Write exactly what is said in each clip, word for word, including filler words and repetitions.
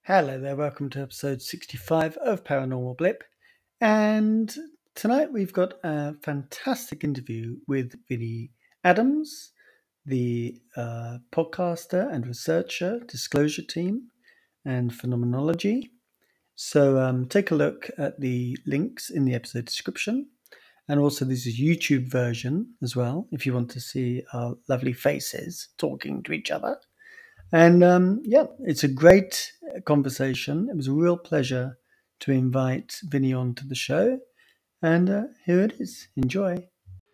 Hello there, welcome to episode sixty-five of Paranormal Blip. And tonight we've got a fantastic interview with Vinnie Adams, the uh, podcaster and researcher, Disclosure Team, and Phenomenology. So um, take a look at the links in the episode description. And also, this is YouTube version as well, if you want to see our lovely faces talking to each other. And um, yeah, it's a great conversation. It was a real pleasure to invite Vinny onto the show. And uh, here it is. Enjoy.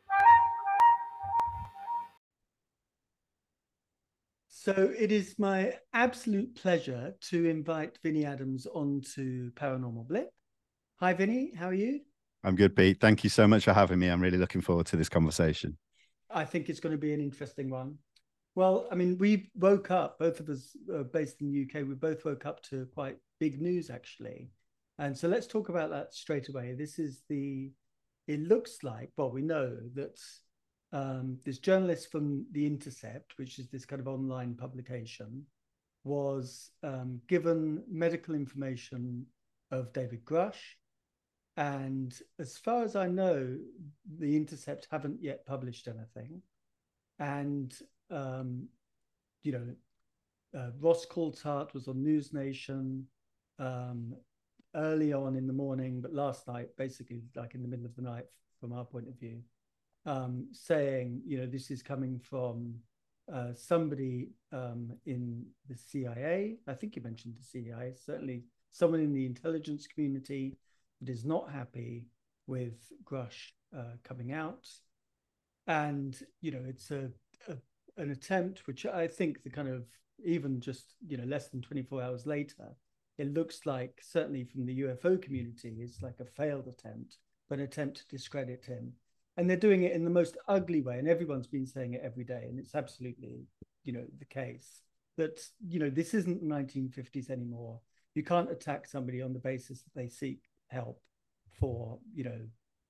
So it is my absolute pleasure to invite Vinny Adams onto Paranormal Blip. Hi, Vinny. How are you? I'm good, Pete. Thank you so much for having me. I'm really looking forward to this conversation. I think it's going to be an interesting one. Well, I mean, we woke up, both of us uh, based in the U K, we both woke up to quite big news, actually. And so let's talk about that straight away. This is the, it looks like, well, we know that um, this journalist from The Intercept, which is this kind of online publication, was um, given medical information of David Grush. And as far as I know, The Intercept haven't yet published anything. And um, you know, uh, Ross Coulthart was on News Nation um, early on in the morning, but last night, basically like in the middle of the night from our point of view, um, saying, you know, this is coming from uh, somebody um, in the C I A. I think you mentioned the C I A, certainly someone in the intelligence community that is not happy with Grush uh, coming out. And, you know, it's a, a an attempt, which I think the kind of even just, you know, less than twenty-four hours later, it looks like certainly from the U F O community, it's like a failed attempt, but an attempt to discredit him. And they're doing it in the most ugly way. And everyone's been saying it every day. And it's absolutely, you know, the case that, you know, this isn't the nineteen fifties anymore. You can't attack somebody on the basis that they seek help for, you know,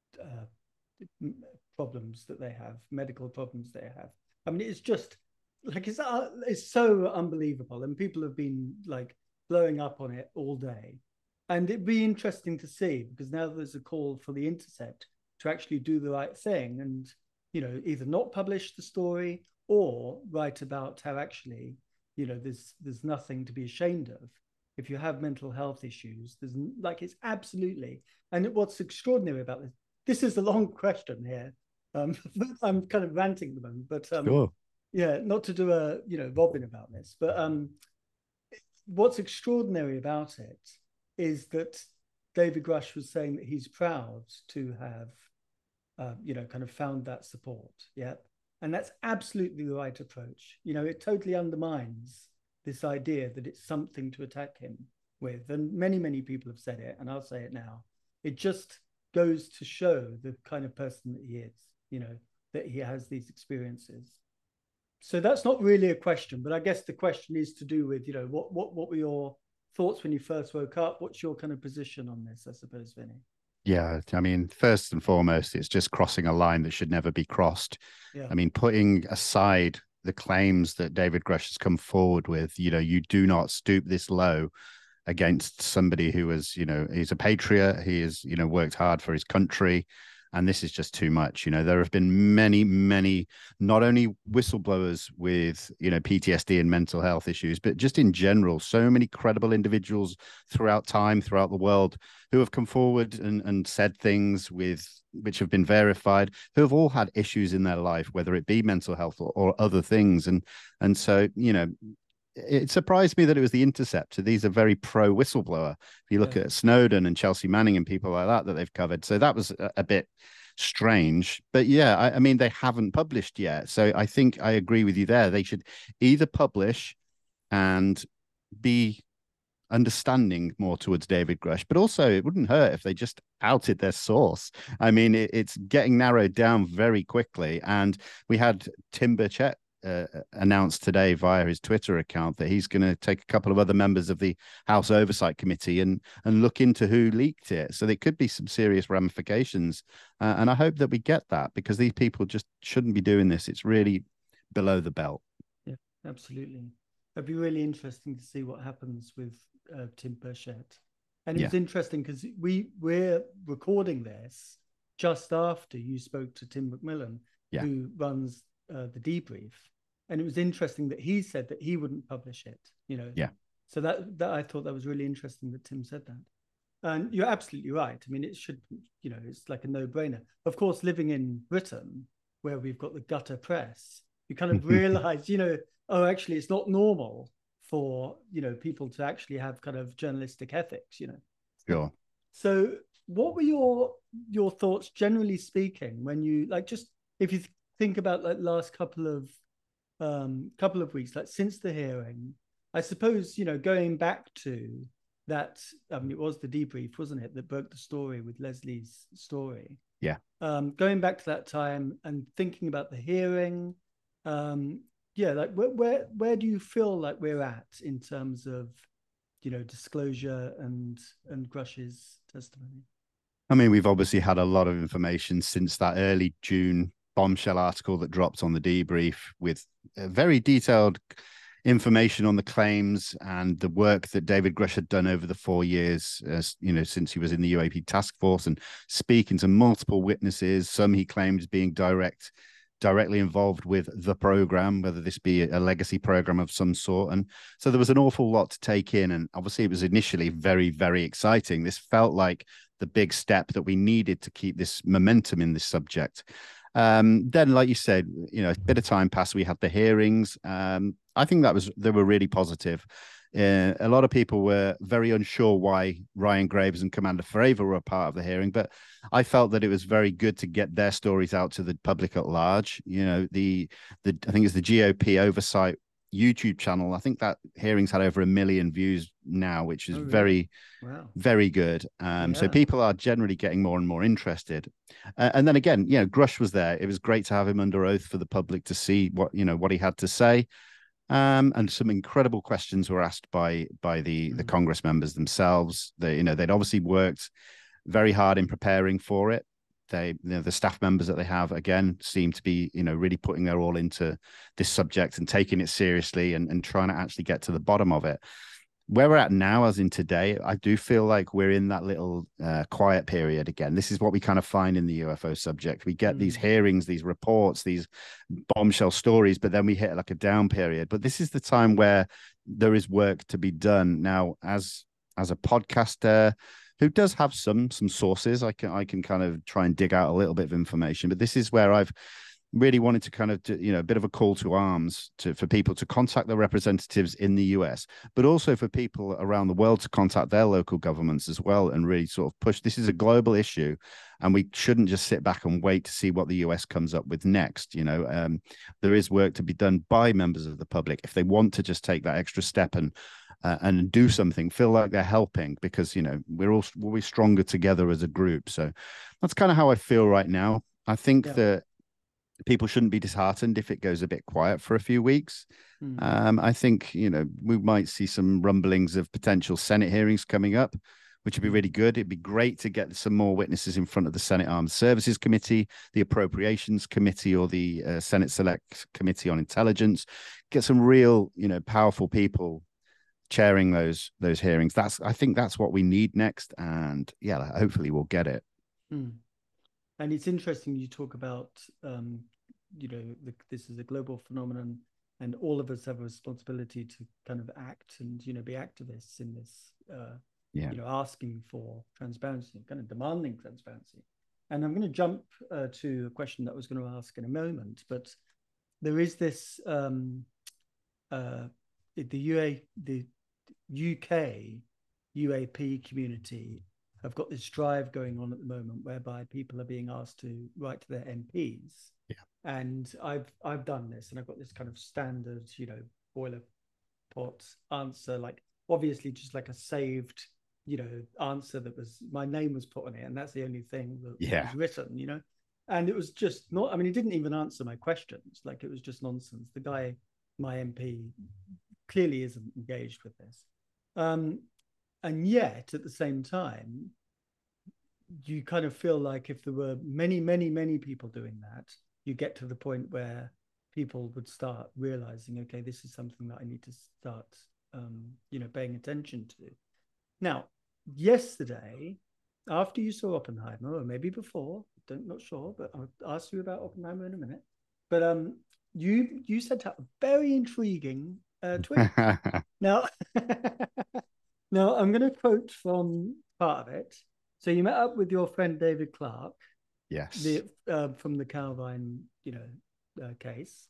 uh, problems that they have, medical problems they have. I mean, it's just like it's uh, it's so unbelievable, and people have been like blowing up on it all day. And it'd be interesting to see, because now there's a call for The Intercept to actually do the right thing and, you know, either not publish the story or write about how actually, you know, there's there's nothing to be ashamed of. If you have mental health issues, there's like it's absolutely. And what's extraordinary about this, this is a long question here. Um, I'm kind of ranting at the moment, but um, Sure. yeah, not to do a, you know, Robin about this, but um, what's extraordinary about it is that David Grush was saying that he's proud to have, uh, you know, kind of found that support. Yeah. And that's absolutely the right approach. You know, it totally undermines this idea that it's something to attack him with. And many, many people have said it, and I'll say it now. It just goes to show the kind of person that he is, you know, that he has these experiences. So that's not really a question, but I guess the question is to do with, you know, what what what were your thoughts when you first woke up? What's your kind of position on this, I suppose, Vinny? Yeah. I mean, first and foremost, it's just crossing a line that should never be crossed. Yeah. I mean, putting aside the claims that David Grush has come forward with, you know, you do not stoop this low against somebody who is, you know, he's a patriot. He has, you know, worked hard for his country. And this is just too much. You know, there have been many, many, not only whistleblowers with, you know, P T S D and mental health issues, but just in general, so many credible individuals throughout time, throughout the world, who have come forward and, and said things with which have been verified, who have all had issues in their life, whether it be mental health or, or other things. And and so, you know, it surprised me that it was The Intercept. So these are very pro whistleblower. If you look Yeah. at Snowden and Chelsea Manning and people like that that they've covered, so that was a, a bit strange. But yeah, I, I mean they haven't published yet, so I think I agree with you there. They should either publish and be understanding more towards David Grush, but also it wouldn't hurt if they just outed their source. I mean, it, it's getting narrowed down very quickly, and we had Tim Burchett uh, announced today via his Twitter account that he's going to take a couple of other members of the House Oversight Committee and and look into who leaked it. So there could be some serious ramifications, uh, and I hope that we get that, because these people just shouldn't be doing this. It's really below the belt. Yeah, absolutely. It'd be really interesting to see what happens with uh, Tim Burchett. And it Yeah. was interesting because we we're recording this just after you spoke to Tim McMillan, Yeah. who runs uh, the debrief. And it was interesting that he said that he wouldn't publish it, you know. Yeah. So that that I thought that was really interesting that Tim said that. And you're absolutely right. I mean, it should, you know, it's like a no-brainer. Of course, living in Britain, where we've got the gutter press, you kind of realize, you know, oh, actually, it's not normal for, you know, people to actually have kind of journalistic ethics, you know. Sure. So what were your your thoughts, generally speaking, when you, like, just if you think about like last couple of um couple of weeks, like since the hearing, I suppose, you know, going back to that, I mean, it was the debrief, wasn't it, that broke the story with Leslie's story. Yeah. Um, going back to that time and thinking about the hearing, um, yeah, like where, where where do you feel like we're at in terms of, you know, disclosure and and Grush's testimony? I mean, we've obviously had a lot of information since that early June bombshell article that dropped on the debrief with a very detailed information on the claims and the work that David Grush had done over the four years, uh, you know, since he was in the U A P task force and speaking to multiple witnesses, some he claims being direct, directly involved with the program, whether this be a legacy program of some sort. And so there was an awful lot to take in. And obviously it was initially very, very exciting. This felt like the big step that we needed to keep this momentum in this subject. Um, then, like you said, you know, a bit of time passed. We had the hearings. Um, I think that was they were really positive. Uh, a lot of people were very unsure why Ryan Graves and Commander Fravor were a part of the hearing, but I felt that it was very good to get their stories out to the public at large. You know, the the I think it's the G O P Oversight YouTube channel. I think that hearings had over a million views now, which is Oh, really? very, wow, very good. Um, yeah. So people are generally getting more and more interested. Uh, and then again, you know, Grush was there. It was great to have him under oath for the public to see what, you know, what he had to say. Um, and some incredible questions were asked by by the the Mm. Congress members themselves. They, you know, they'd obviously worked very hard in preparing for it. They, you know, the staff members that they have again seem to be, you know, really putting their all into this subject and taking it seriously and, and trying to actually get to the bottom of it. Where we're at now, as in today, I do feel like we're in that little uh, quiet period again. This is what we kind of find in the U F O subject. We get mm. these hearings, these reports, these bombshell stories, but then we hit like a down period. But this is the time where there is work to be done. Now, as as a podcaster who does have some some sources, I can I can kind of try and dig out a little bit of information. But this is where I've really wanted to kind of do, you know, a bit of a call to arms to for people to contact their representatives in the U S, but also for people around the world to contact their local governments as well and really sort of push. This is a global issue, and we shouldn't just sit back and wait to see what the U S comes up with next. You know, um, there is work to be done by members of the public if they want to just take that extra step and uh, and do something, feel like they're helping, because, you know, we're all we'll be stronger together as a group. So that's kind of how I feel right now. I think yeah. that people shouldn't be disheartened if it goes a bit quiet for a few weeks. Mm. Um, I think, you know, we might see some rumblings of potential Senate hearings coming up, which would be really good. It'd be great to get some more witnesses in front of the Senate Armed Services Committee, the Appropriations Committee, or the uh, Senate Select Committee on Intelligence. Get some real, you know, powerful people chairing those those hearings. That's I think that's what we need next, and yeah, hopefully we'll get it. Mm. And it's interesting you talk about, um, you know, the, this is a global phenomenon, and all of us have a responsibility to kind of act and, you know, be activists in this, uh, yeah. you know, asking for transparency, kind of demanding transparency. And I'm going to jump uh, to a question that I was going to ask in a moment, but there is this, um, uh, the U A, the U K U A P community have got this drive going on at the moment whereby people are being asked to write to their M Ps. Yeah. And I've I've done this, and I've got this kind of standard, you know, boilerplate answer, like obviously just like a saved, you know, answer that was my name was put on it, and that's the only thing that yeah. was written, you know. And it was just not, I mean, he didn't even answer my questions. Like, it was just nonsense. The guy, my M P, clearly isn't engaged with this. Um, And yet, at the same time, you kind of feel like if there were many, many, many people doing that, you get to the point where people would start realizing, okay, this is something that I need to start um, you know, paying attention to. Now, yesterday, after you saw Oppenheimer, or maybe before, don't not sure, but I'll ask you about Oppenheimer in a minute. But um, you you sent out a very intriguing uh, tweet. now, now I'm going to quote from part of it. So you met up with your friend David Clark, yes, the uh, from the Calvine, you know, uh, case,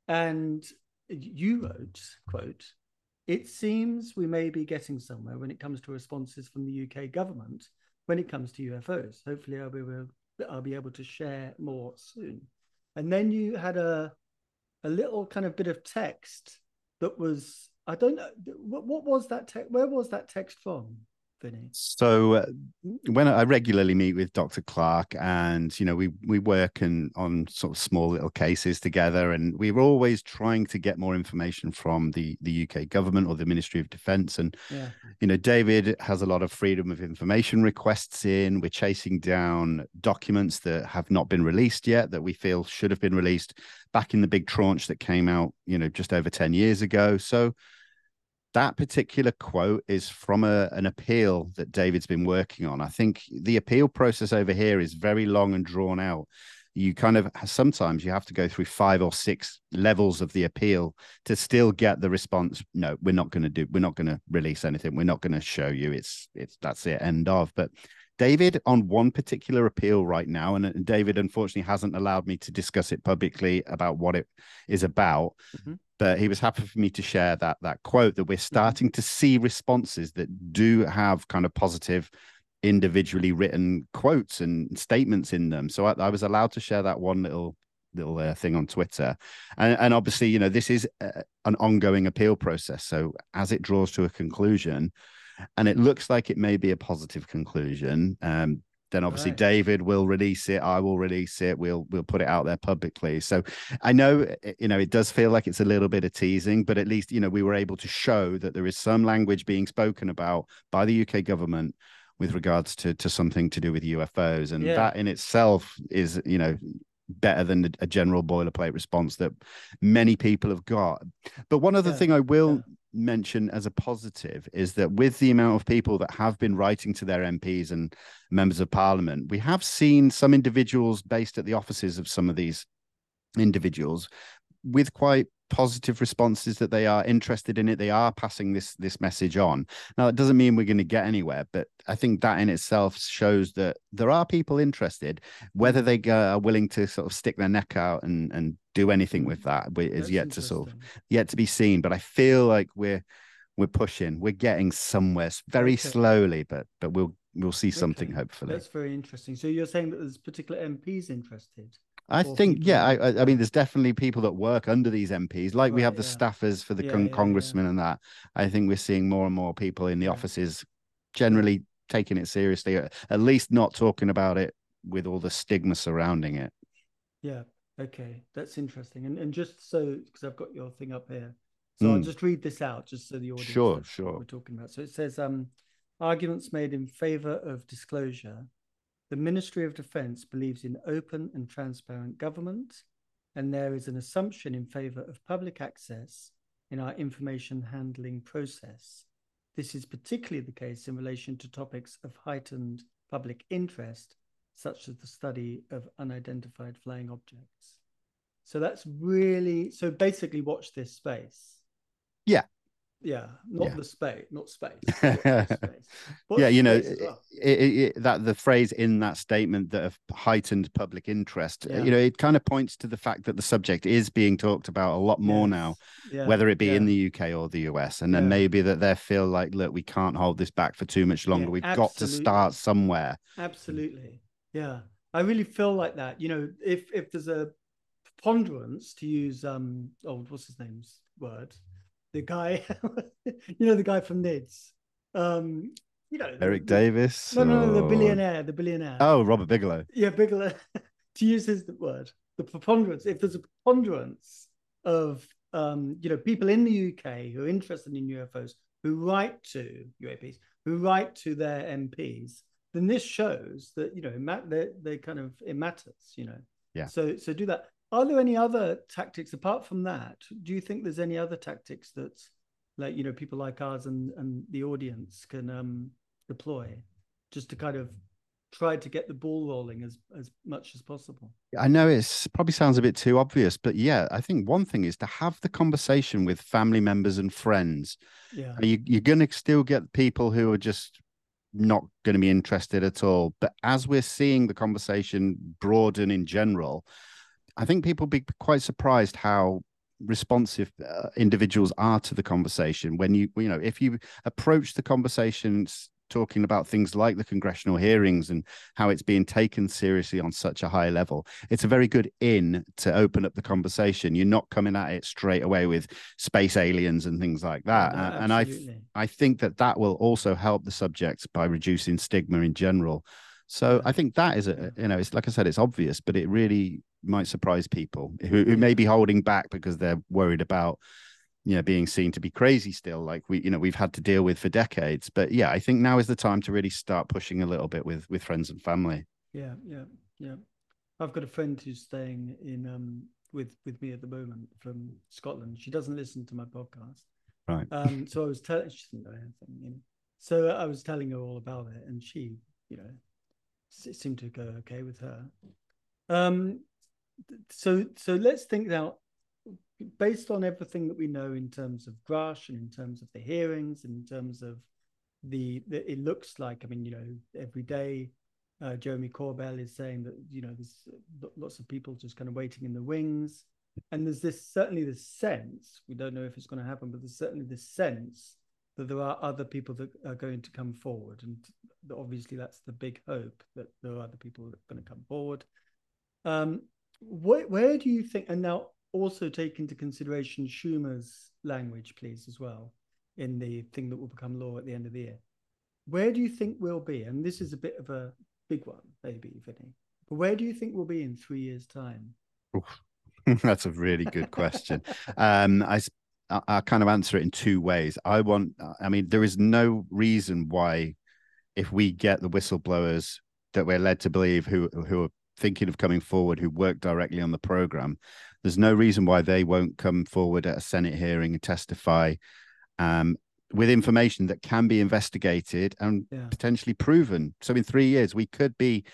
and you wrote, "quote It seems we may be getting somewhere when it comes to responses from the U K government when it comes to U F Os. Hopefully, I'll be able, I'll be able to share more soon." And then you had a a little kind of bit of text that was, I don't know, what, what was that text? Where was that text from, Vinny? So uh, when I regularly meet with Doctor Clark, and you know, we we work and on sort of small little cases together, and we we're always trying to get more information from the the U K government or the Ministry of Defence. And yeah, you know, David has a lot of freedom of information requests in. We're chasing down documents that have not been released yet that we feel should have been released back in the big tranche that came out, you know, just over ten years ago. So that particular quote is from a, an appeal that David's been working on. I think the appeal process over here is very long and drawn out. You kind of sometimes you have to go through five or six levels of the appeal to still get the response. No, we're not going to do, we're not going to release anything. We're not going to show you. It's, it's, that's it, end of. But David, on one particular appeal right now, and David unfortunately hasn't allowed me to discuss it publicly about what it is about. Mm-hmm. But he was happy for me to share that that quote that we're starting mm-hmm. to see responses that do have kind of positive, individually written quotes and statements in them. So I, I was allowed to share that one little little uh, thing on Twitter, and, and obviously, you know, this is uh, an ongoing appeal process. So as it draws to a conclusion, and it looks like it may be a positive conclusion, um, then obviously right. David will release it. I will release it. We'll we'll put it out there publicly. So I know, you know, it does feel like it's a little bit of teasing, but at least, you know, we were able to show that there is some language being spoken about by the U K government with regards to to something to do with U F Os, and yeah. that in itself is, you know, better than a general boilerplate response that many people have got. But one other yeah. thing I will. Yeah. mention as a positive is that with the amount of people that have been writing to their M Ps and members of parliament, we have seen some individuals based at the offices of some of these individuals with quite positive responses that they are interested in it. They are passing this this message on. Now, it doesn't mean we're going to get anywhere, but I think that in itself shows that there are people interested. Whether they are willing to sort of stick their neck out and and do anything with that is That's yet to sort of yet to be seen. But I feel like we're we're pushing, we're getting somewhere very okay. slowly, but but we'll we'll see something okay. hopefully. That's very interesting. So you're saying that there's particular M Ps interested? I think, yeah, I, I, I mean, there's definitely people that work under these M Ps, like right, we have the yeah. staffers for the yeah, con- yeah, congressmen yeah. and that. I think we're seeing more and more people in the yeah. offices generally yeah. taking it seriously, at least not talking about it with all the stigma surrounding it. Yeah, okay, that's interesting. And and just so, because I've got your thing up here, so mm. I'll just read this out just so the audience sure, knows sure. what we're talking about. So it says, um, arguments made in favor of disclosure. The Ministry of Defence believes in open and transparent government, and there is an assumption in favour of public access in our information handling process. This is particularly the case in relation to topics of heightened public interest, such as the study of unidentified flying objects. So that's really, so basically watch this space. Yeah. Yeah, not yeah. the space, not space. space. Yeah, you know, well. it, it, it, that the phrase in that statement that of heightened public interest, yeah. you know, it kind of points to the fact that the subject is being talked about a lot more yes. now, yeah. whether it be yeah. in the U K or the U S. And then yeah. maybe that they feel like, look, we can't hold this back for too much longer. Yeah, We've absolutely. got to start somewhere. Absolutely. Yeah, I really feel like that. You know, if if there's a preponderance, to use um, oh, what's his name's word? The guy, you know, the guy from N I D S. Um, you know, Eric the, Davis. No, or... no, no, the billionaire, the billionaire. Oh, Robert Bigelow. Yeah, Bigelow. To use his word, the preponderance. If there's a preponderance of, um, you know, people in the U K who are interested in U F Os, who write to U A Ps, who write to their M Ps, then this shows that, you know, they they kind of it matters. You know. Yeah. So so do that. Are there any other tactics apart from that? Do you think there's any other tactics that like, you know, people like ours and and the audience can um deploy, just to kind of try to get the ball rolling as as much as possible. I know it's probably sounds a bit too obvious, but yeah, I think one thing is to have the conversation with family members and friends. Yeah, You, you're going to still get people who are just not going to be interested at all. But as we're seeing the conversation broaden in general, I think people be quite surprised how responsive uh, individuals are to the conversation. When you, you know, if you approach the conversations talking about things like the congressional hearings and how it's being taken seriously on such a high level, it's a very good in to open up the conversation. You're not coming at it straight away with space aliens and things like yeah, that. no, Uh, and I, absolutely. I think that that will also help the subject by reducing stigma in general. So Yeah, I think that is yeah, a, you know, it's like I said, it's obvious, but it really might surprise people who, who may yeah, be holding back because they're worried about, you know, being seen to be crazy still, like we, you know, we've had to deal with for decades. But yeah, I think now is the time to really start pushing a little bit with with friends and family. yeah, yeah, yeah. I've got a friend who's staying in um with with me at the moment from Scotland. She doesn't listen to my podcast. Right. Um, so I was telling, she doesn't know anything, you know. So I was telling her all about it, and she, you know, it seemed to go okay with her. Um, so so let's think now, based on everything that we know in terms of Grush and in terms of the hearings and in terms of the, the it looks like, I mean, you know, every day uh, Jeremy Corbell is saying that, you know, there's lots of people just kind of waiting in the wings. And there's this certainly this sense, we don't know if it's going to happen, but there's certainly this sense that there are other people that are going to come forward. And obviously that's the big hope, that there are other people that are going to come forward. Um, wh- where do you think, and now also take into consideration Schumer's language, please, as well, in the thing that will become law at the end of the year. Where do you think we'll be? And this is a bit of a big one, maybe, Vinny. But where do you think we'll be in three years' time? That's a really good question. um, I, I kind of answer it in two ways. I want, I mean, there is no reason why, if we get the whistleblowers that we're led to believe who who are thinking of coming forward, who work directly on the program, there's no reason why they won't come forward at a Senate hearing and testify um, with information that can be investigated and Yeah. potentially proven. So in three years, we could be.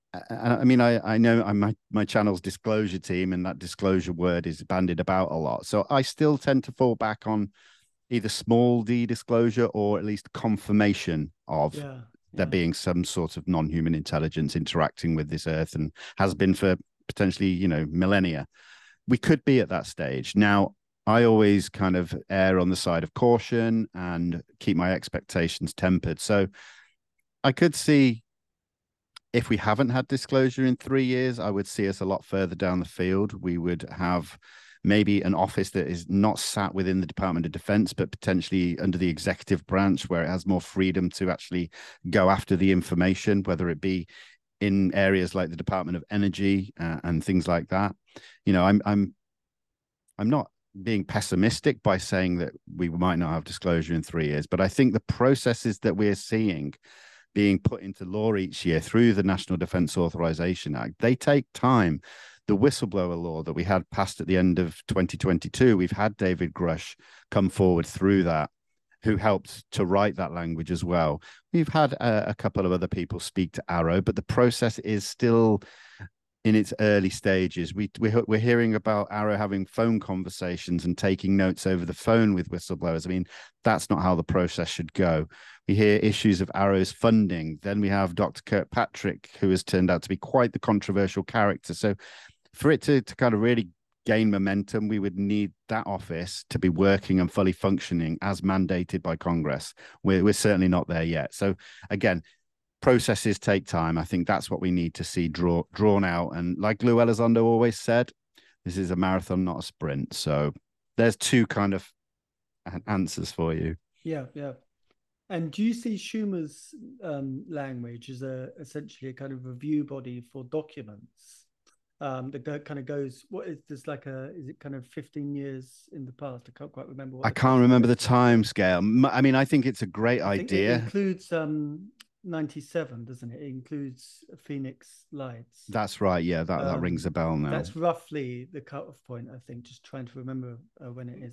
I mean, I, I know I'm my, my channel's disclosure team, and that disclosure word is bandied about a lot. So I still tend to fall back on either small d disclosure or at least confirmation of Yeah. there Yeah. being some sort of non-human intelligence interacting with this earth and has been for potentially, you know, millennia. We could be at that stage. Now, I always kind of err on the side of caution and keep my expectations tempered. So I could see, if we haven't had disclosure in three years, I would see us a lot further down the field. We would have maybe an office that is not sat within the Department of Defense, but potentially under the executive branch, where it has more freedom to actually go after the information, whether it be in areas like the Department of Energy uh, and things like that. You know, I'm I'm I'm not being pessimistic by saying that we might not have disclosure in three years, but I think the processes that we're seeing being put into law each year through the National Defense Authorization Act, they take time. The whistleblower law that we had passed at the end of twenty twenty-two, we've had David Grush come forward through that, who helped to write that language as well. We've had a, a couple of other people speak to AARO, but the process is still in its early stages. We, we, we're hearing about AARO having phone conversations and taking notes over the phone with whistleblowers. I mean, that's not how the process should go. We hear issues of AARO's funding. Then we have Doctor Kirkpatrick, who has turned out to be quite the controversial character. So for it to, to kind of really gain momentum, we would need that office to be working and fully functioning as mandated by Congress. We're, we're certainly not there yet. So again, processes take time. I think that's what we need to see draw, drawn out. And like Lou Elizondo always said, this is a marathon, not a sprint. So there's two kind of answers for you. Yeah. Yeah. And do you see Schumer's um, language as a essentially a kind of review body for documents um, that go, kind of goes? What is this like a? Is it kind of fifteen years in the past? I can't quite remember what I the can't remember the calculation is. time scale. I mean, I think it's a great I think it idea. includes um, ninety-seven, doesn't it? It includes Phoenix Lights. That's right. Yeah, that, that Um, rings a bell now. that's roughly the cutoff point, I think. Just trying to remember uh, when it is.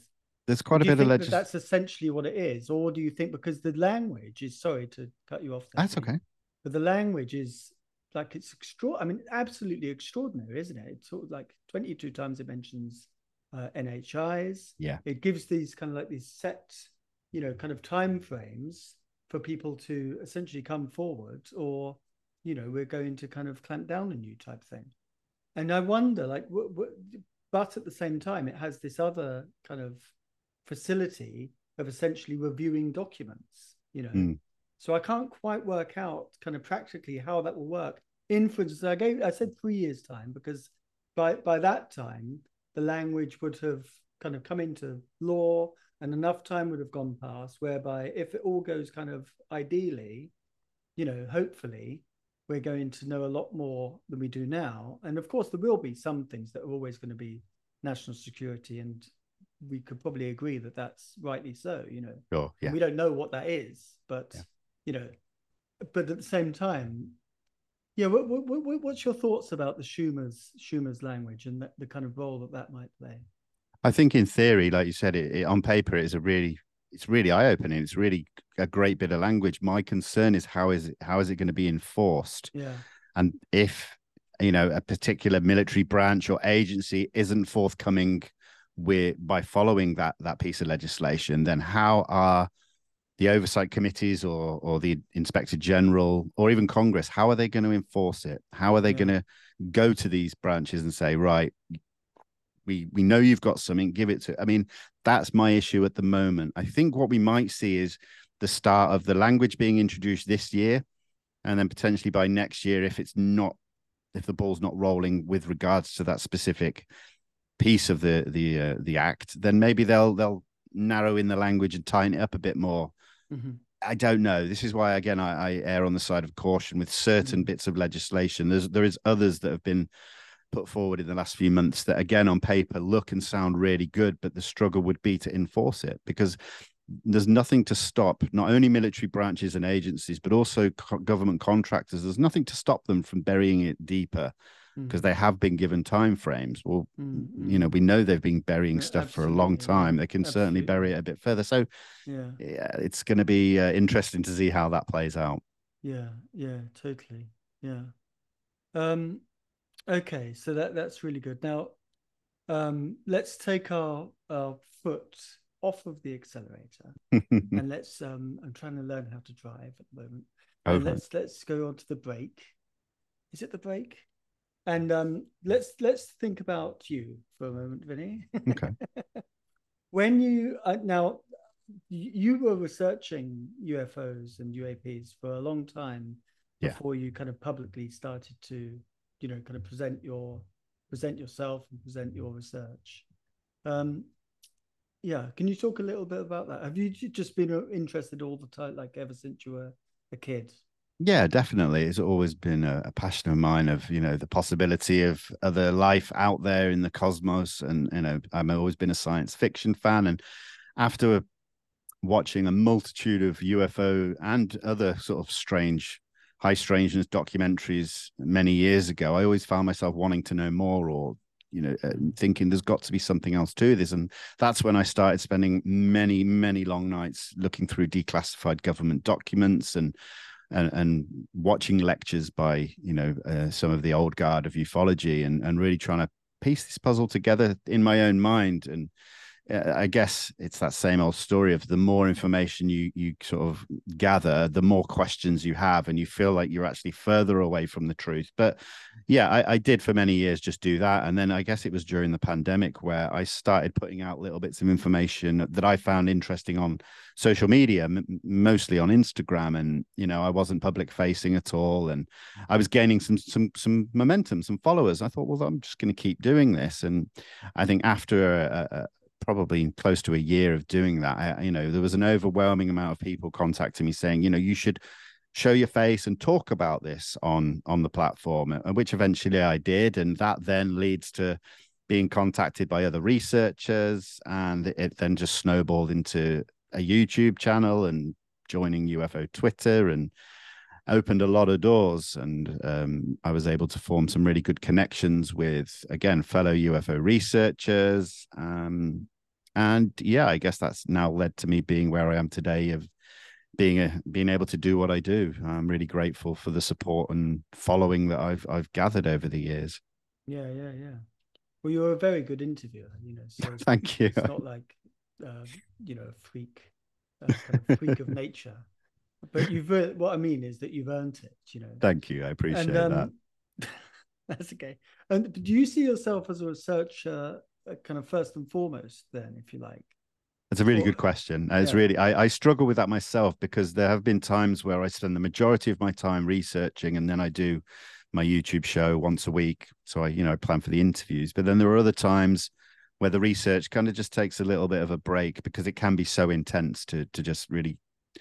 There's Or quite a do you bit of think that legis. that's essentially what it is? Or do you think because the language is, sorry to cut you off there, That's Vinny, okay. but the language is like it's extra, I mean, absolutely extraordinary, isn't it? It's sort of like twenty-two times it mentions uh, N H Is. Yeah. It gives these kind of like these set, you know, kind of time frames for people to essentially come forward, or, you know, we're going to kind of clamp down on you type thing. And I wonder, like, w- w- but at the same time, it has this other kind of facility of essentially reviewing documents, you know. Mm. So I can't quite work out kind of practically how that will work. In, for instance, I gave I said three years time because by by that time the language would have kind of come into law and enough time would have gone past whereby if it all goes kind of ideally, you know, hopefully we're going to know a lot more than we do now. And of course, there will be some things that are always going to be national security, and we could probably agree that that's rightly so, you know. Sure. And Yeah. we don't know what that is, but, Yeah. you know, but at the same time, yeah, what, what, what, what's your thoughts about the Schumer's Schumer's language and the, the kind of role that that might play? I think in theory, like you said, it, it on paper it is a really it's really eye-opening. It's really a great bit of language. My concern is how is it how is it going to be enforced? Yeah. And if, you know, a particular military branch or agency isn't forthcoming with by following that that piece of legislation, then how are the oversight committees or or the inspector general or even Congress, how are they going to enforce it? How are they Yeah. going to go to these branches and say, right, we we know you've got something, give it to. I mean, that's my issue at the moment. I think what we might see is the start of the language being introduced this year, and then potentially by next year, if it's not, if the ball's not rolling with regards to that specific piece of the the uh, the act, then maybe they'll they'll narrow in the language and tighten it up a bit more. Mm-hmm. I don't know. This is why, again, I, I err on the side of caution with certain Mm-hmm. bits of legislation. There's there is others that have been put forward in the last few months that, again, on paper look and sound really good, but the struggle would be to enforce it because there's nothing to stop not only military branches and agencies, but also co- government contractors. There's nothing to stop them from burying it deeper because Mm-hmm. they have been given time frames. Well, you Mm-hmm. know, we know they've been burying Yeah, stuff for a long absolutely. Yeah. time. They can certainly Absolutely. bury it a bit further. So, Yeah. yeah, it's going to be uh, interesting to see how that plays out. Yeah. Yeah. Totally. Yeah. Um, okay. So that that's really good. Now, um, let's take our our foot off of the accelerator and let's um I'm trying to learn how to drive at the moment. And Over. let's let's go on to the brake. Is it the brake? And um let's let's think about you for a moment, Vinny. Okay. When you uh, now you were researching U F Os and U A Ps for a long time Yeah. before you kind of publicly started to, you know, kind of present your present yourself and present your research. Um, yeah, can you talk a little bit about that? Have you just been interested all the time, like ever since you were a kid? Yeah, definitely. It's always been a, a passion of mine of, you know, the possibility of other life out there in the cosmos. And, you know, I've always been a science fiction fan. And after watching a multitude of U F O and other sort of strange, high strangeness documentaries many years ago, I always found myself wanting to know more or, you know, uh, thinking there's got to be something else to this. And that's when I started spending many, many long nights looking through declassified government documents and and, and watching lectures by, you know, uh, some of the old guard of ufology and, and really trying to piece this puzzle together in my own mind. And uh, I guess it's that same old story of the more information you you sort of gather, the more questions you have, and you feel like you're actually further away from the truth. But yeah, I, I did for many years just do that. And then I guess it was during the pandemic where I started putting out little bits of information that I found interesting on social media, m- mostly on Instagram. And, you know, I wasn't public facing at all. And I was gaining some some some momentum, some followers. I thought, well, I'm just going to keep doing this. And I think after a, a probably close to a year of doing that, I, you know, there was an overwhelming amount of people contacting me saying, you know, you should show your face and talk about this on on the platform, which eventually I did. And that then leads to being contacted by other researchers, and it then just snowballed into a YouTube channel and joining U F O Twitter and opened a lot of doors. And um, I was able to form some really good connections with, again, fellow U F O researchers. Um, And yeah, I guess that's now led to me being where I am today, of being a being able to do what I do. I'm really grateful for the support and following that I've I've gathered over the years. Yeah, yeah, yeah. Well, you're a very good interviewer, you know, so Thank you. it's not like, uh, you know, a freak, uh, kind of freak of nature. But you've, uh, what I mean is that you've earned it, you know. Thank you. I And appreciate that. um, that's okay. And do you see yourself as a researcher, uh, kind of first and foremost, then, if you like? That's a really Or good question. It's yeah, really I, I struggle with that myself, because there have been times where I spend the majority of my time researching, and then I do my YouTube show once a week. So I, you know, I plan for the interviews. But then there are other times where the research kind of just takes a little bit of a break, because it can be so intense to to just really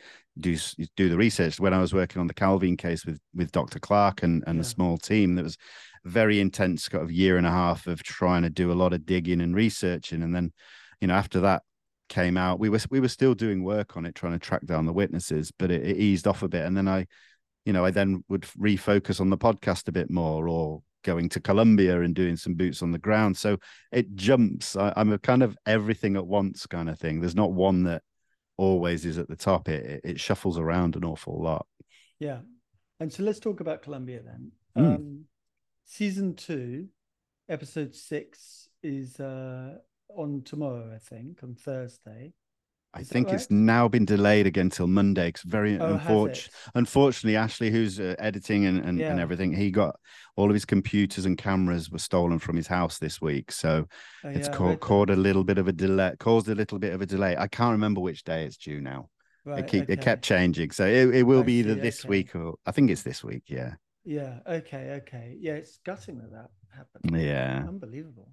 do do the research. When I was working on the Calvin case with with Doctor Clark and and a yeah, small team, that was very intense, kind of year and a half of trying to do a lot of digging and researching. And then, you know, after that came out, we were we were still doing work on it, trying to track down the witnesses, but it, it eased off a bit. And then I, you know, I then would refocus on the podcast a bit more, or going to Colombia and doing some boots on the ground. So it jumps. I, I'm a kind of everything at once kind of thing. There's not one that always is at the top. It, it, it shuffles around an awful lot. yeah. And so let's talk about Colombia then. Mm. Um, season two, episode six is uh, on tomorrow, I think, on Thursday. I Is that think it's right? now been delayed again till Monday, because very Oh, has unfortunate. it? Unfortunately, Ashley, who's uh, editing and, and and Yeah. everything, he got all of his computers and cameras were stolen from his house this week, so Oh, it's yeah, I caught read that. caused a little bit of a delay. Caused a little bit of a delay. I can't remember which day it's due now. It Right. keep it kept Okay. changing, so it, it will I be either see. this Okay. week, or I think it's this week. Yeah, Yeah. Okay. Okay. Yeah. It's gutting that that happened. yeah. Unbelievable.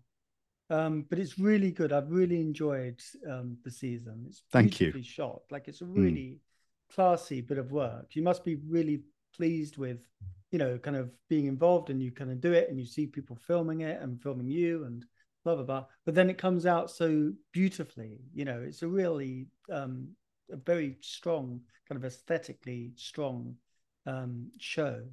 Um, but it's really good. I've really enjoyed um, the season. It's Thank you. beautifully shot. Like it's a Mm. really classy bit of work. You must be really pleased with, you know, kind of being involved, and you kind of do it and you see people filming it and filming you and blah blah blah. But then it comes out so beautifully. You know, it's a really um, a very strong, kind of aesthetically strong um, show.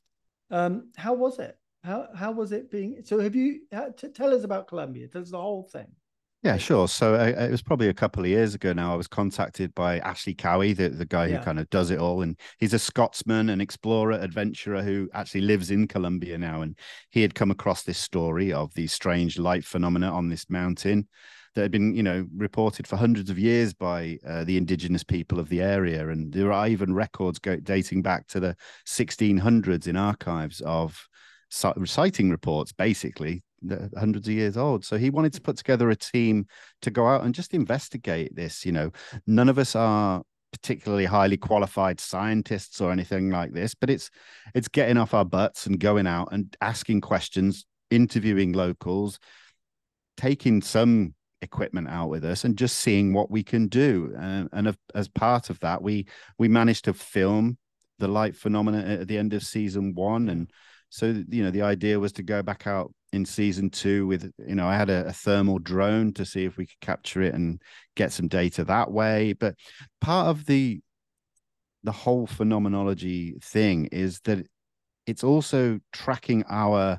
Um, how was it? How how was it being? So have you how, t- tell us about Colombia? Tell us the whole thing. Yeah, Like, sure. So uh, it was probably a couple of years ago now. I was contacted by Ashley Cowie, the, the guy who yeah, kind of does it all. And he's a Scotsman, an explorer, adventurer who actually lives in Colombia now. And he had come across this story of these strange light phenomena on this mountain that had been, you know, reported for hundreds of years by uh, the indigenous people of the area. And there are even records go, dating back to the sixteen hundreds in archives of sighting reports, basically hundreds of years old. So he wanted to put together a team to go out and just investigate this. You know, none of us are particularly highly qualified scientists or anything like this, but it's it's getting off our butts and going out and asking questions, interviewing locals, taking some equipment out with us, and just seeing what we can do. Uh, and as part of that, we we managed to film the light phenomena at the end of season one. yeah, And so, you know, the idea was to go back out in season two with, you know, I had a, a thermal drone to see if we could capture it and get some data that way. But part of the the whole phenomenology thing is that it's also tracking our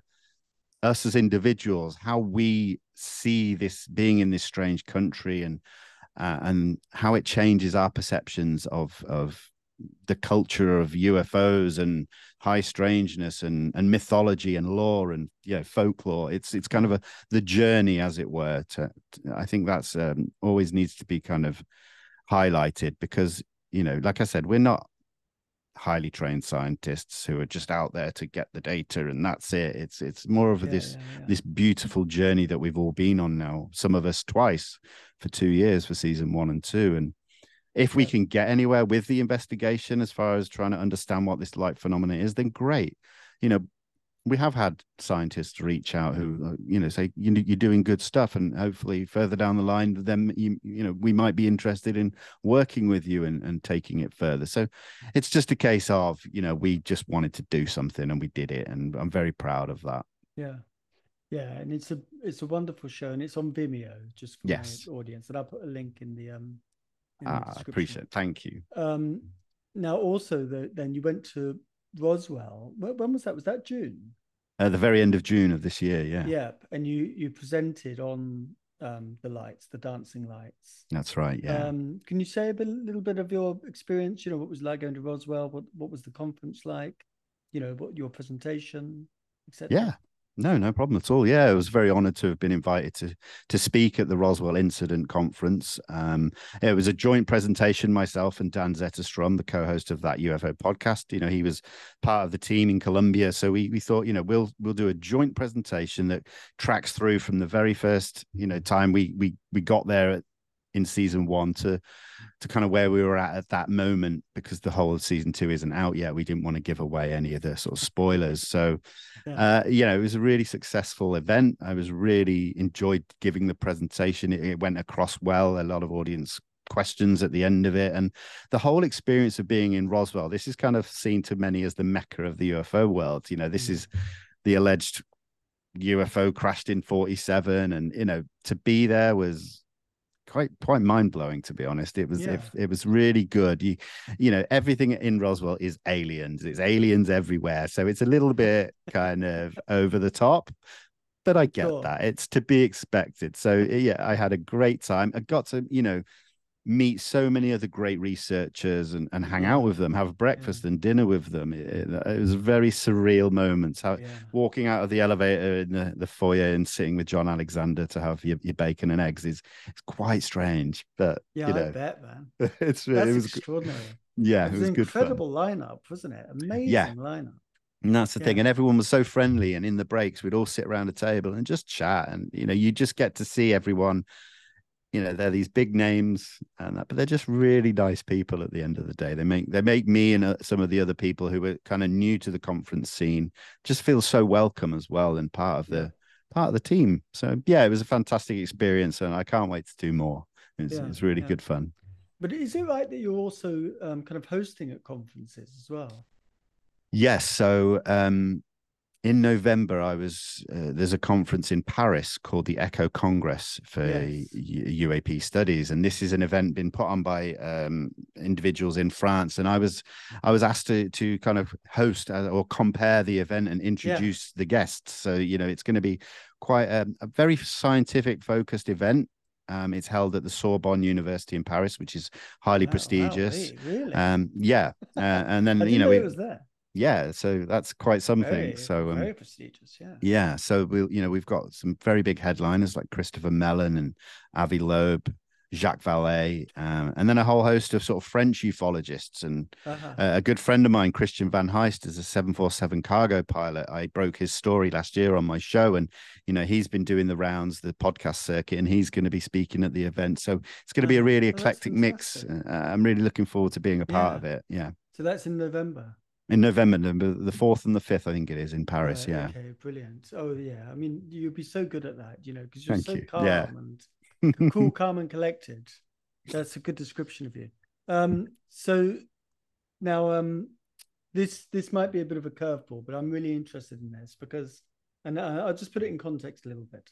us as individuals, how we see this being in this strange country, and uh, and how it changes our perceptions of of the culture of U F Os and high strangeness and and mythology and lore and yeah, folklore. It's it's kind yeah, of a the journey, as it were. To, to I think that's um, always needs to be kind of highlighted, because, you know, like I said, we're not highly trained scientists who are just out there to get the data and that's it. It's it's more of yeah, this yeah, yeah, this beautiful journey that we've all been on now. Some of us twice for two years for season one and two. And if we yeah, can get anywhere with the investigation as far as trying to understand what this light phenomenon is, then great. You know, we have had scientists reach out who, uh, you know, say, you, you're doing good stuff, and hopefully further down the line, then you, you know, we might be interested in working with you and, and taking it further. So it's just a case of, you know, we just wanted to do something and we did it, and I'm very proud of that. yeah, yeah. And it's a it's a wonderful show, and it's on Vimeo, just for my Yes, audience. And I'll put a link in the um in the ah, I description. appreciate it. Thank you. Um, now also the, then you went to Roswell. When, when was that? Was that June? At the very end of June of this year, yeah. Yeah, and you you presented on um, the lights, the dancing lights. That's right. Yeah. Um, can you say a bit, little bit of your experience? You know, what was it like going to Roswell? What what was the conference like? You know, what your presentation, et cetera. Yeah. No, no problem at all. Yeah, I was very honored to have been invited to to speak at the Roswell Incident Conference. Um, it was a joint presentation, myself and Dan Zetterstrom, the co-host of that U F O podcast. You know, he was part of the team in Colombia, so we we thought, you know, we'll we'll do a joint presentation that tracks through from the very first, you know, time we we we got there at, in season one to to kind of where we were at at that moment, because the whole of season two isn't out yet. We didn't want to give away any of the sort of spoilers. So, yeah. uh, you know, it was a really successful event. I was really enjoyed giving the presentation. It, it went across well, a lot of audience questions at the end of it. And the whole experience of being in Roswell, this is kind of seen to many as the Mecca of the U F O world. You know, this is the alleged U F O crashed in forty-seven. And, you know, to be there was quite quite mind-blowing, to be honest. It was yeah. it, it was really good. You you know, everything in Roswell is aliens. It's aliens everywhere. So it's a little bit kind of over the top, but I get sure. that. It's to be expected. So yeah, I had a great time. I got to, you know, meet so many other great researchers and, and hang yeah. out with them, have breakfast yeah. and dinner with them. It, it was very surreal moments. How yeah. walking out of the elevator in the, the foyer and sitting with John Alexander to have your, your bacon and eggs is it's quite strange. But yeah, you know, I bet, man. it's That's it was extraordinary. Yeah, it was, it was an good incredible fun. lineup, wasn't it? Amazing yeah. lineup. And that's the yeah. thing. And everyone was so friendly. And in the breaks, we'd all sit around a table and just chat. And, you know, you just get to see everyone. You know, they're these big names and that, but they're just really nice people at the end of the day. They make they make me and uh, some of the other people who were kind of new to the conference scene just feel so welcome as well and part of the yeah. part of the team. So yeah, it was a fantastic experience and I can't wait to do more. It's, yeah, it's really yeah. good fun. But is it right that you're also um, kind of hosting at conferences as well? Yes. So um, in November, I was uh, there's a conference in Paris called the Echo Congress for yes. U A P studies, and this is an event been put on by um, individuals in France. And I was I was asked to to kind of host or compare the event and introduce yeah. the guests. So you know, it's going to be quite a, a very scientific focused event. Um, it's held at the Sorbonne University in Paris, which is highly oh, prestigious. Wow, really? Um, yeah, uh, and then I you know, know we, it was there. Yeah, so that's quite something. Very, so um, very prestigious, yeah. Yeah, so we, you know, we've got some very big headliners like Christopher Mellon and Avi Loeb, Jacques Vallée, um, and then a whole host of sort of French ufologists. And uh-huh. uh, a good friend of mine, Christian Van Heist, is a seven forty-seven cargo pilot. I broke his story last year on my show, and you know, he's been doing the rounds, the podcast circuit, and he's going to be speaking at the event. So it's going to be a really oh, eclectic mix. Uh, I'm really looking forward to being a part yeah. of it. Yeah. So that's in November. In November, the fourth and the fifth, I think it is in Paris. Right, yeah. Okay, brilliant. Oh, yeah. I mean, you'd be so good at that, you know, because you're Thank so you. calm yeah. and cool, calm, and collected. That's a good description of you. Um, so now, um, this this might be a bit of a curveball, but I'm really interested in this because, and I'll just put it in context a little bit.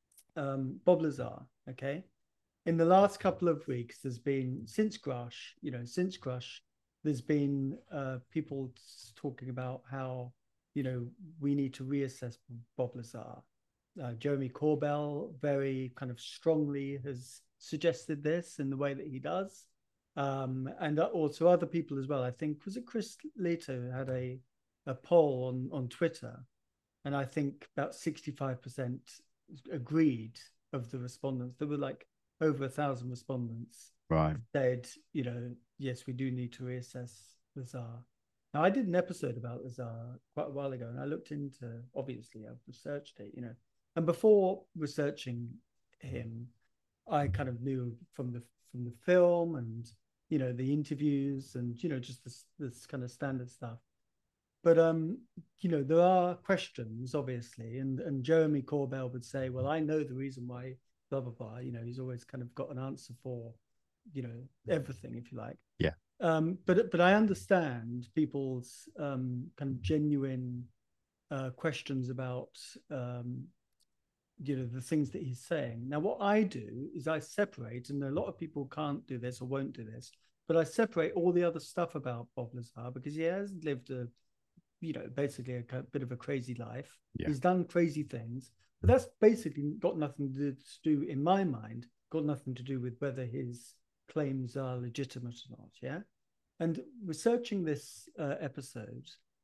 Um, Bob Lazar, okay. In the last couple of weeks, there's been since Grush, you know, since Grush. There's been uh, people talking about how, you know, we need to reassess Bob Lazar. Uh, Jeremy Corbell very kind of strongly has suggested this in the way that he does. Um, and also other people as well. I think, was it Chris Leto had a, a poll on, on Twitter, and I think about sixty-five percent agreed of the respondents. There were like over a thousand respondents. Right. Said, you know, yes, we do need to reassess Lazar. Now, I did an episode about Lazar quite a while ago, and I looked into, obviously, I've researched it, you know, and before researching him, I kind of knew from the from the film and, you know, the interviews and, you know, just this this kind of standard stuff. But, um, you know, there are questions, obviously, and, and Jeremy Corbell would say, well, I know the reason why, blah, blah, blah. You know, he's always kind of got an answer for, you know, everything, if you like. Yeah. Um, but but I understand people's um, kind of genuine uh, questions about, um, you know, the things that he's saying. Now, what I do is I separate, and a lot of people can't do this or won't do this, but I separate all the other stuff about Bob Lazar because he has lived a you know, basically a bit of a crazy life. Yeah. He's done crazy things, but that's basically got nothing to do, in my mind, got nothing to do with whether his claims are legitimate or not. Yeah. And researching this uh, episode,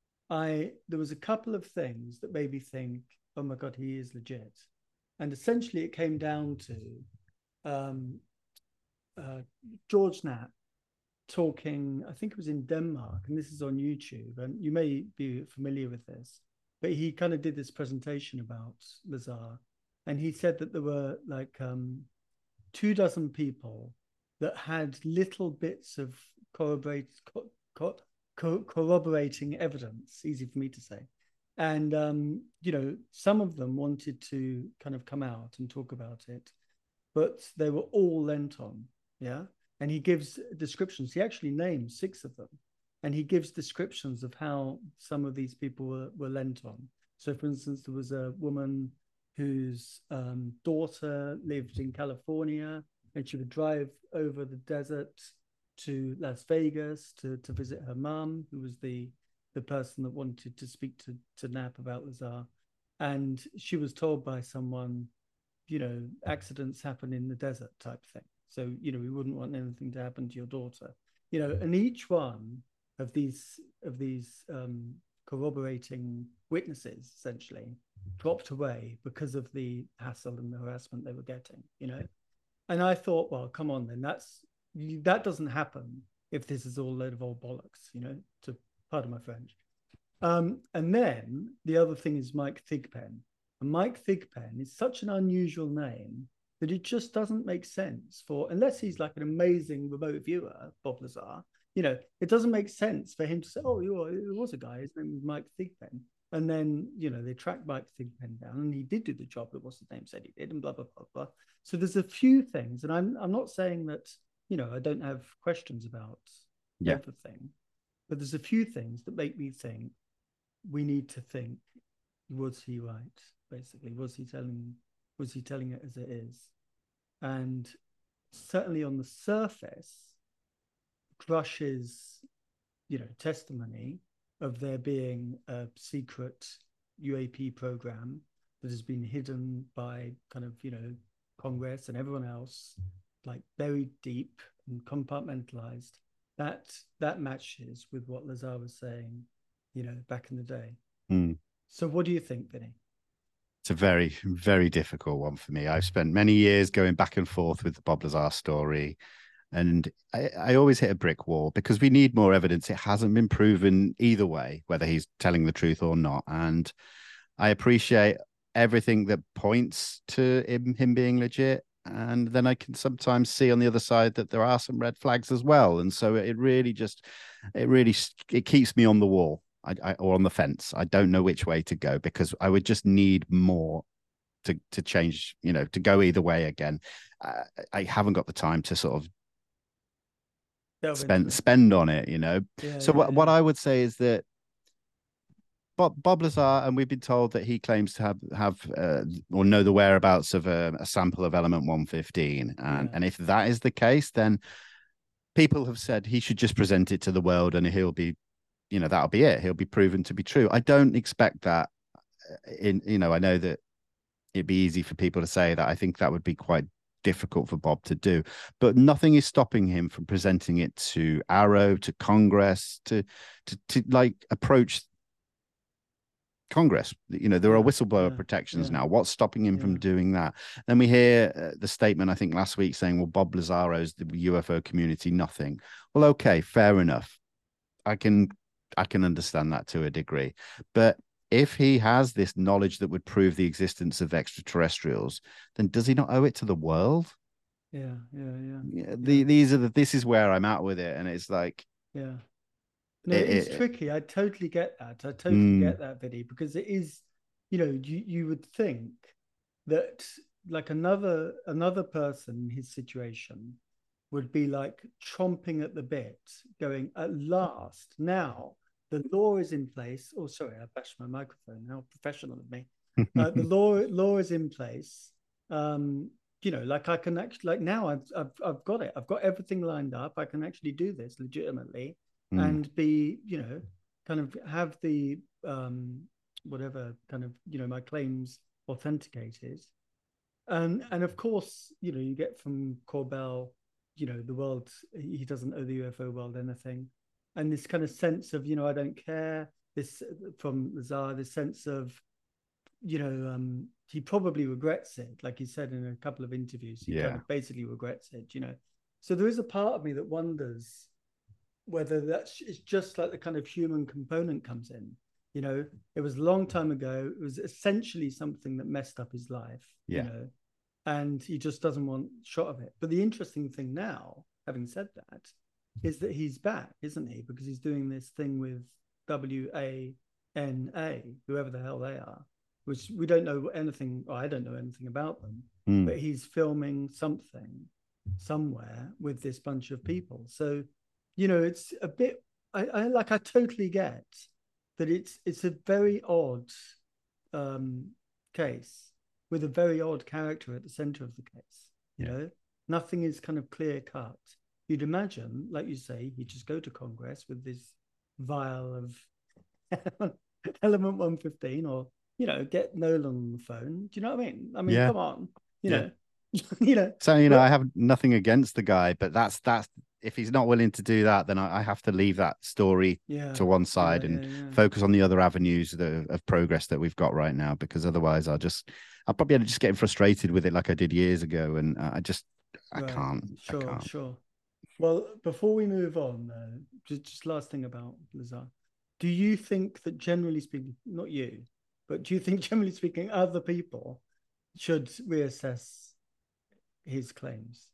I there was a couple of things that made me think, oh my God, he is legit. And essentially it came down to um, uh, George Knapp talking, I think it was in Denmark, and this is on YouTube, and you may be familiar with this, but he kind of did this presentation about Lazar, and he said that there were like um, two dozen people that had little bits of corroborate, co- co- co- corroborating evidence, easy for me to say. And, um, you know, some of them wanted to kind of come out and talk about it, but they were all lent on, yeah? And he gives descriptions. He actually names six of them. And he gives descriptions of how some of these people were, were lent on. So, for instance, there was a woman whose um, daughter lived in California, and she would drive over the desert to Las Vegas to, to visit her mum, who was the, the person that wanted to speak to, to Knapp about Lazar. And she was told by someone, you know, accidents happen in the desert type thing. So, you know, we wouldn't want anything to happen to your daughter, you know, and each one of these of these um, corroborating witnesses essentially dropped away because of the hassle and the harassment they were getting, you know. And I thought, well, come on, then that's that doesn't happen if this is all a load of old bollocks, you know, to pardon my French. Um, and then the other thing is Mike Thigpen. And Mike Thigpen is such an unusual name that it just doesn't make sense for, unless he's like an amazing remote viewer, Bob Lazar, you know, it doesn't make sense for him to say, oh, there was a guy, his name was Mike Thigpen. And then, you know, they tracked Mike Thigpen down and he did do the job that what's his name said he did and blah, blah, blah, blah. So there's a few things, and I'm I'm not saying that, you know, I don't have questions about yeah. everything, but there's a few things that make me think we need to think, was he right? Basically, was he telling was he telling it as it is? And certainly on the surface, Grush's, you know, testimony of there being a secret U A P program that has been hidden by kind of, you know, Congress and everyone else, like buried deep and compartmentalized, that that matches with what Lazar was saying, you know, back in the day. Mm. So what do you think, Vinny? It's a very, very difficult one for me. I've spent many years going back and forth with the Bob Lazar story, and I, I always hit a brick wall because we need more evidence. It hasn't been proven either way, whether he's telling the truth or not. And I appreciate everything that points to him, him being legit. And then I can sometimes see on the other side that there are some red flags as well. And so it really just, it really, it keeps me on the wall. I, I, or on the fence. I don't know which way to go because I would just need more to to change, you know, to go either way again. Uh, I haven't got the time to sort of Delve spend spend on it, you know. Yeah, so yeah, what, yeah. what I would say is that Bob, Bob Lazar, and we've been told that he claims to have have uh, or know the whereabouts of a, a sample of element one fifteen, and yeah. and if that is the case, then people have said he should just present it to the world and he'll be, you know, that'll be it. He'll be proven to be true. I don't expect that in, you know, I know that it'd be easy for people to say that. I think that would be quite difficult for Bob to do, but nothing is stopping him from presenting it to Arrow, to Congress, to, to, to like approach Congress. You know, there yeah, are whistleblower yeah, protections yeah. now. What's stopping him yeah. from doing that? Then we hear uh, the statement, I think last week, saying, well, Bob Lazar owes the U F O community nothing. Well, okay, fair enough. I can I can understand that to a degree. But if he has this knowledge that would prove the existence of extraterrestrials, then does he not owe it to the world? Yeah, yeah, yeah. yeah, the, yeah. These are the, this is where I'm at with it. And it's like, yeah. No, it, it's it, tricky. I totally get that. I totally mm. get that, Vinny, because it is, you know, you, you would think that like another another person in his situation would be like chomping at the bit, going, at last, now the law is in place. Oh, sorry, I bashed my microphone. How professional of me. Uh, the law law is in place. Um, you know, like I can actually, like now I've, I've I've got it. I've got everything lined up. I can actually do this legitimately mm. and be, you know, kind of have the um, whatever kind of you know my claims authenticated, and and of course you know you get from Corbell, you know the world he doesn't owe the U F O world anything, and this kind of sense of you know I don't care. This from Lazar, this sense of you know um, he probably regrets it, like he said in a couple of interviews. He Yeah. kind of basically regrets it, you know. So there is a part of me that wonders whether that's it's just like the kind of human component comes in. You know, it was a long time ago. It was essentially something that messed up his life, Yeah. you know, and he just doesn't want shot of it. But the interesting thing now, having said that, is that he's back, isn't he? Because he's doing this thing with W A N A, whoever the hell they are, which we don't know anything, or I don't know anything about them, Mm. but he's filming something somewhere with this bunch of people. So, you know, it's a bit, I, I like, I totally get that it's it's a very odd um, case with a very odd character at the center of the case. You yeah. know, nothing is kind of clear cut. You'd imagine, like you say, he'd just go to Congress with this vial of element one fifteen, or you know, get Nolan on the phone. Do you know what I mean? I mean, yeah. come on, you yeah. know, you know. So you know, but, I have nothing against the guy, but that's that's if he's not willing to do that, then I, I have to leave that story yeah. to one side yeah, and yeah, yeah. focus on the other avenues that, of progress that we've got right now. Because otherwise, I'll just I'll probably end up just getting frustrated with it, like I did years ago, and I just I right. can't. Sure, I can't. sure. Well, before we move on, uh, just just last thing about Lazar. Do you think that generally speaking, not you, but do you think generally speaking, other people should reassess his claims?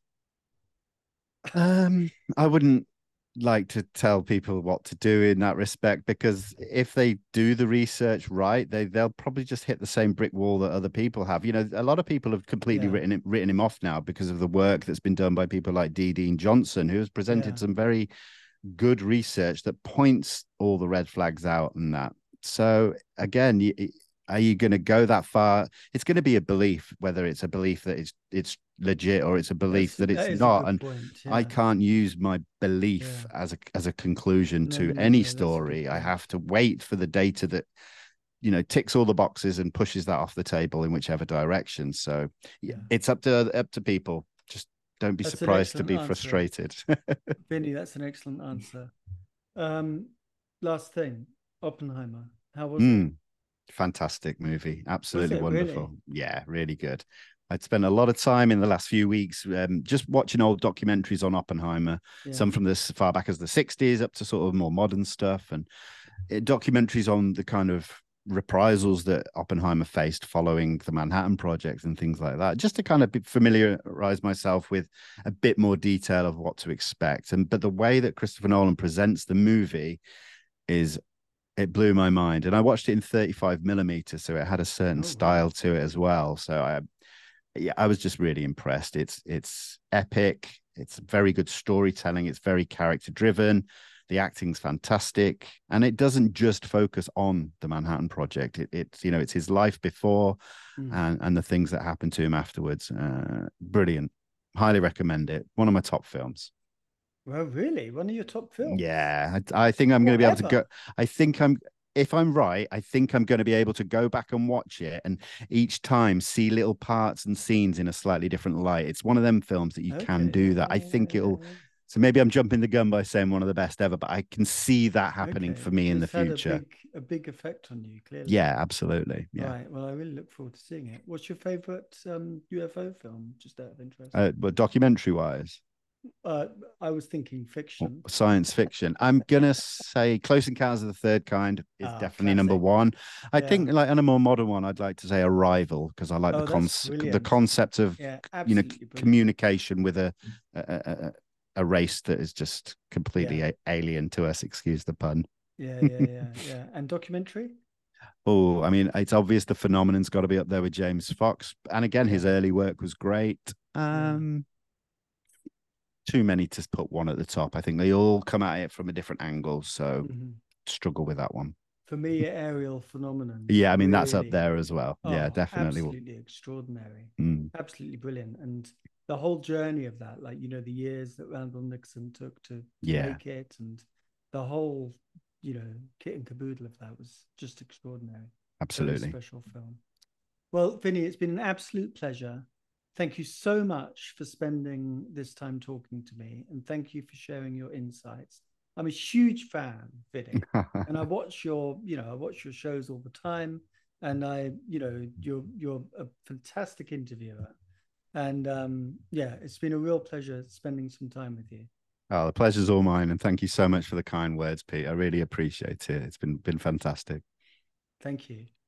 Um, I wouldn't like to tell people what to do in that respect, because if they do the research right, they they'll probably just hit the same brick wall that other people have. You know, a lot of people have completely yeah. written it, written him off now because of the work that's been done by people like D. Dean Johnson, who has presented yeah. some very good research that points all the red flags out and that. So again, you, are you going to go that far? It's going to be a belief, whether it's a belief that it's it's legit or it's a belief That's, that it's that not. And point, yeah. I can't use my belief yeah. as a as a conclusion no, to no, no, any no, story. I have to wait for the data that you know ticks all the boxes and pushes that off the table in whichever direction. So yeah. it's up to up to people. Just don't be that's surprised to be answer. frustrated. Vinny, that's an excellent answer. Um, last thing, Oppenheimer. How was mm. it? Fantastic movie. Absolutely it, wonderful. Really? Yeah, really good. I'd spent a lot of time in the last few weeks um, just watching old documentaries on Oppenheimer, yeah. some from as far back as the sixties up to sort of more modern stuff, and it, documentaries on the kind of reprisals that Oppenheimer faced following the Manhattan Project and things like that, just to kind of familiarize myself with a bit more detail of what to expect. And but the way that Christopher Nolan presents the movie is it blew my mind. And I watched it in thirty-five millimeter, so it had a certain oh, style wow. to it as well. So I yeah, I was just really impressed. It's it's epic. It's very good storytelling. It's very character driven. The acting's fantastic, and it doesn't just focus on the Manhattan Project. It, it's you know it's his life before, mm. and and the things that happened to him afterwards. Uh, brilliant. Highly recommend it. One of my top films. Well, really, one of your top films. Yeah, I, I think I'm going to be able to go. I think I'm. If I'm right, I think I'm going to be able to go back and watch it and each time see little parts and scenes in a slightly different light. It's one of them films that you okay. can do that. I think it'll, so maybe I'm jumping the gun by saying one of the best ever, but I can see that happening okay. for me in the future. Had a big, a big effect on you, clearly. Yeah, absolutely. Yeah. Right. Well, I really look forward to seeing it. What's your favorite um, U F O film, just out of interest? Uh, but documentary wise? Uh, I was thinking fiction. Science fiction. I'm gonna say Close Encounters of the Third Kind is oh, definitely classic. number one. I yeah. think, like, on a more modern one, I'd like to say Arrival, because I like oh, the concept, the concept of yeah, you know brilliant. communication with a a, a a race that is just completely yeah. alien to us. Excuse the pun. Yeah, yeah, yeah, yeah. And documentary. Oh, I mean, it's obvious the Phenomenon's got to be up there with James Fox, and again, yeah. his early work was great. Um. Yeah. Too many to put one at the top. I think they all come at it from a different angle, so mm-hmm. struggle with that one. For me, Aerial Phenomenon. Yeah, I mean, really, that's up there as well. Oh, yeah, definitely. Absolutely extraordinary. Mm. Absolutely brilliant. And the whole journey of that, like, you know, the years that Randall Nixon took to, to yeah. make it, and the whole, you know, kit and caboodle of that was just extraordinary. Absolutely. Very special film. Well, Vinny, it's been an absolute pleasure. Thank you so much for spending this time talking to me, and thank you for sharing your insights. I'm a huge fan, Vinny, and I watch your, you know, I watch your shows all the time, and I, you know, you're you're a fantastic interviewer, and um, yeah, it's been a real pleasure spending some time with you. Oh, the pleasure's all mine, and thank you so much for the kind words, Pete. I really appreciate it. It's been been fantastic. Thank you.